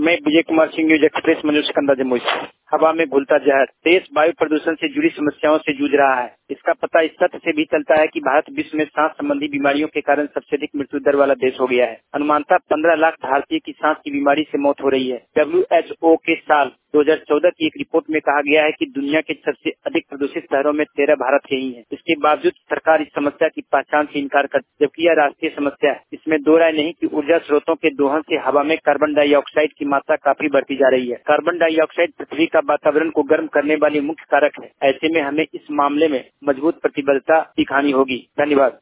मैं Vijay Kumar Singh, news express, Manoj Jamui. हवा में घुलता जहर, देश वायु प्रदूषण से जुड़ी समस्याओं से जूझ रहा है। इसका पता इस तथ्य से भी चलता है कि भारत विश्व में सांस संबंधी बीमारियों के कारण सबसे अधिक मृत्यु दर वाला देश हो गया है। अनुमानतः 15 लाख भारतीय की सांस की बीमारी से मौत हो रही है। WHO के साल 2014 की एक रिपोर्ट में कहा गया है कि दुनिया के सबसे अधिक प्रदूषित शहरों में 13 भारत के ही हैं। इसके बावजूद सरकार इस समस्या की पहचान से इनकार करती है, जबकि यह राष्ट्रीय समस्या है। इसमें दो राय नहीं कि ऊर्जा स्रोतों के दोहन से हवा में कार्बन डाइऑक्साइड की मात्रा काफी बढ़ती जा रही है। कार्बन डाइऑक्साइड पृथ्वी का वातावरण को गर्म करने वाली मुख्य कारक है। ऐसे में हमें इस मामले में मजबूत प्रतिबद्धता दिखानी होगी। धन्यवाद।